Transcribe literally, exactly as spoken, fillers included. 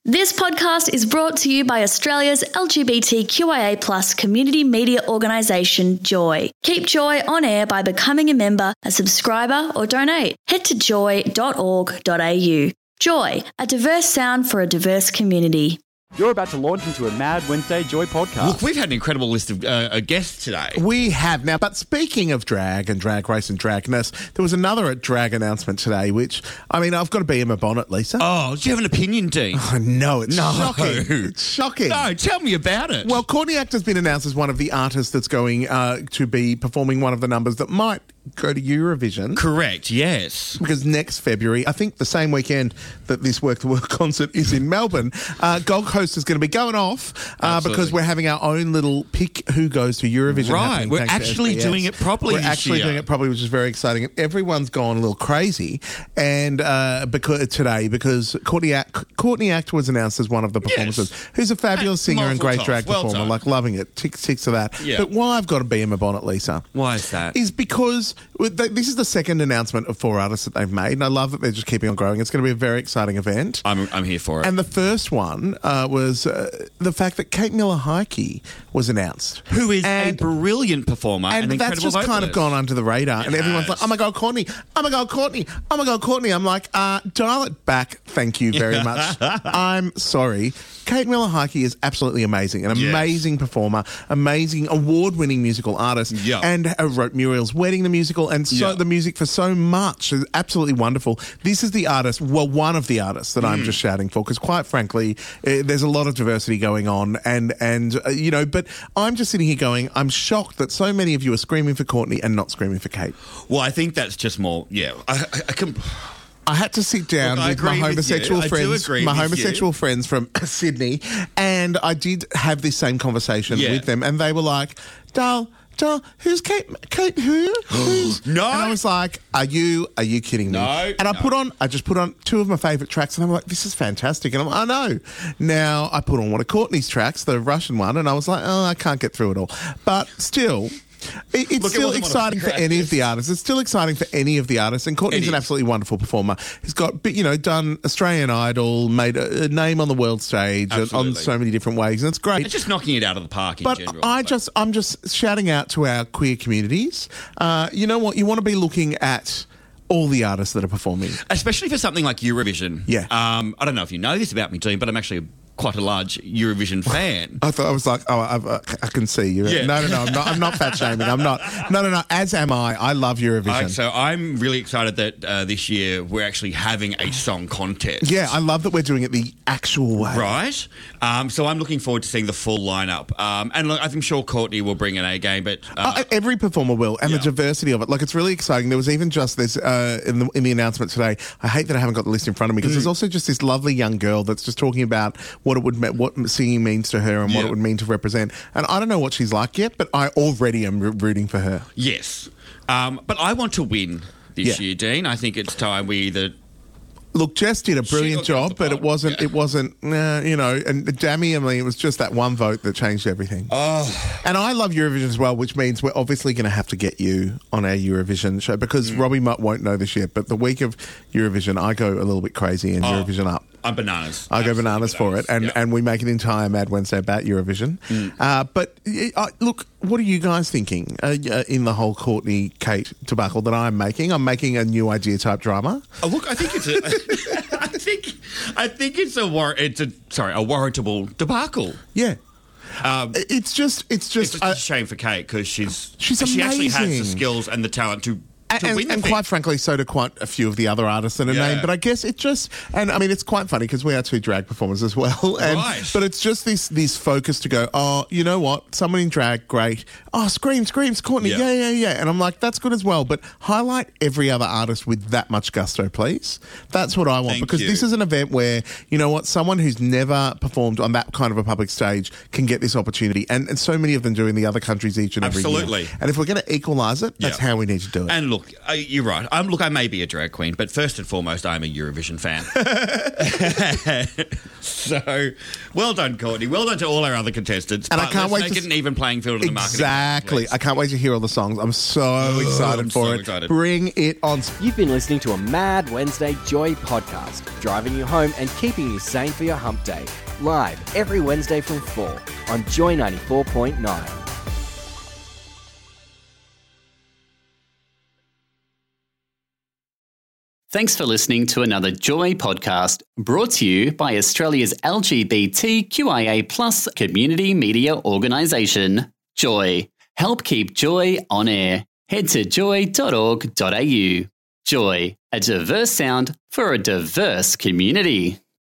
This podcast is brought to you by Australia's L G B T Q I A plus community media organisation, Joy. Keep Joy on air by becoming a member, a subscriber or donate. Head to joy dot org dot a u. Joy, a diverse sound for a diverse community. You're about to launch into a Mad Wednesday Joy podcast. Look, we've had an incredible list of uh, guests today. We have now, but speaking of drag and drag race and dragness, there was another drag announcement today, which, I mean, I've got to be in my bonnet, Lisa. Oh, do you have an opinion, Dean? I know, it's No. shocking. It's shocking. No, tell me about it. Well, Courtney Act has been announced as one of the artists that's going uh, to be performing one of the numbers that might go to Eurovision. Correct, yes. Because next February, I think the same weekend that this Work the World concert is in Melbourne, uh, Gold Coast is going to be going off uh, because we're having our own little pick who goes to Eurovision. Right, we're actually doing it properly We're this actually year. doing it properly, which is very exciting. And everyone's gone a little crazy and uh, because today because Courtney Act, Courtney Act was announced as one of the performances. Yes. Who's a fabulous singer and Mazel great tov. drag Well performer, done. like loving it. Ticks, ticks to that. Yeah. But why I've got to be in my bonnet, Lisa, Why is that? is because this is the second announcement of four artists that they've made, and I love that they're just keeping on growing. It's going to be a very exciting event. I'm, I'm here for it. And the first one uh, was uh, the fact that Kate Miller-Heidke was announced. Who is and, a brilliant performer and, and an that's incredible just kind of vocalist. gone under the radar. It and everyone's has. like, oh my God, Courtney, oh my God, Courtney, oh my God, Courtney. I'm like, uh, dial it back. Thank you very much. I'm sorry. Kate Miller-Heidke is absolutely amazing. An Yes. amazing performer, amazing award-winning musical artist, Yeah. and uh, wrote Muriel's Wedding, the musical, and so Yeah. the music for so much. Is absolutely wonderful. This is the artist, well, one of the artists that Mm. I'm just shouting for, because quite frankly, uh, there's a lot of diversity going on, and, and uh, you know, but I'm just sitting here going, I'm shocked that so many of you are screaming for Courtney and not screaming for Kate. Well, I think that's just more, yeah. I, I, I can... I had to sit down Look, I with my agree with homosexual you. I do friends, agree my with homosexual friends from Sydney, and I did have this same conversation Yeah. with them, and they were like, "Dal, Dal, who's Kate? Kate who? Who's?" No. And I was like, "Are you? Are you kidding me?" No, And I no. put on, I just put on two of my favourite tracks, and I'm like, "This is fantastic." And I'm, I know. Now I put on one of Courtney's tracks, the Russian one, and I was like, "Oh, I can't get through it all," but still. It, it's Look, it still wasn't one of exciting my for any of tracks. the artists. It's still exciting for any of the artists. And Courtney's It an is. absolutely wonderful performer. He's got, you know, done Australian Idol, made a, a name on the world stage on Absolutely. so many different ways, and it's great. It's just knocking it out of the park in But general. I but- just, I'm just shouting out to our queer communities. Uh, you know what? You want to be looking at all the artists that are performing. Especially for something like Eurovision. Yeah. Um, I don't know if you know this about me, Dean, but I'm actually a, quite a large Eurovision fan. I thought I was like, oh, I've, uh, I can see you. Yeah. No, no, no, I'm not. I'm not fat shaming. I'm not. No, no, no. As am I. I love Eurovision. Right, so I'm really excited that uh, this year we're actually having a song contest. yeah, I love that we're doing it the actual way. Right. Um, so I'm looking forward to seeing the full lineup. Um, and look, I'm sure Courtney will bring an A game, but uh, Uh, every performer will, and Yeah. the diversity of it. Like, it's really exciting. There was even just this uh, in the in the announcement today. I hate that I haven't got the list in front of me because Mm. there's also just this lovely young girl that's just talking about what it would me- what singing means to her and what Yeah. it would mean to represent. And I don't know what she's like yet, but I already am r- rooting for her. yes. Um, but I want to win this Yeah. year, Dean. I think it's time we either... Look, Jess did a brilliant She got job, the but pod, it wasn't. yeah. It wasn't. Uh, you know, and Jamie. I mean, it was just that one vote that changed everything. Oh. And I love Eurovision as well, which means we're obviously going to have to get you on our Eurovision show because Mm. Robbie Mutt won't know this yet. But the week of Eurovision, I go a little bit crazy and Oh. Eurovision up. I'm bananas. I go Absolutely bananas for it, and, Yeah. and we make an entire Mad Wednesday about Eurovision. Mm. Uh, but uh, look, what are you guys thinking uh, uh, in the whole Courtney Kate debacle that I'm making? I'm making a new idea type drama. Oh, look, I think it's a... I think I think it's a war- it's a sorry a warrantable debacle. Yeah. Um, It's just, it's it's just, just uh, a shame for Kate because she's She's she actually has the amazing. skills and the talent to, and, to and, win the and thing. quite frankly, so do quite a few of the other artists that are Yeah. named. But I guess it just, and I mean, it's quite funny because we are two drag performers as well. And, Right. But it's just this this focus to go, oh, you know what? Someone in drag, great. Oh, scream, screams, Courtney, Yeah. yeah, yeah, yeah. And I'm like, that's good as well. But highlight every other artist with that much gusto, please. That's what I want Thank because you. this is an event where, you know what? Someone who's never performed on that kind of a public stage can get this opportunity. And, and so many of them do in the other countries each and every year. Absolutely. And if we're going to equalise it, that's Yeah. how we need to do it. And look, look, uh, you're right. I'm look. I may be a drag queen, but first and foremost, I'm a Eurovision fan. So, well done, Courtney. Well done to all our other contestants. And but I can't let's wait make to it an even playing field in the marketing. Exactly. I can't wait to hear all the songs. I'm so Oh, excited I'm for so it. excited. Bring it on. You've been listening to a Mad Wednesday Joy podcast, driving you home and keeping you sane for your hump day. Live every Wednesday from four on Joy ninety-four point nine. Thanks for listening to another Joy podcast brought to you by Australia's L G B T Q I A plus community media organisation, Joy. Help keep Joy on air. Head to joy dot org dot a u. Joy, a diverse sound for a diverse community.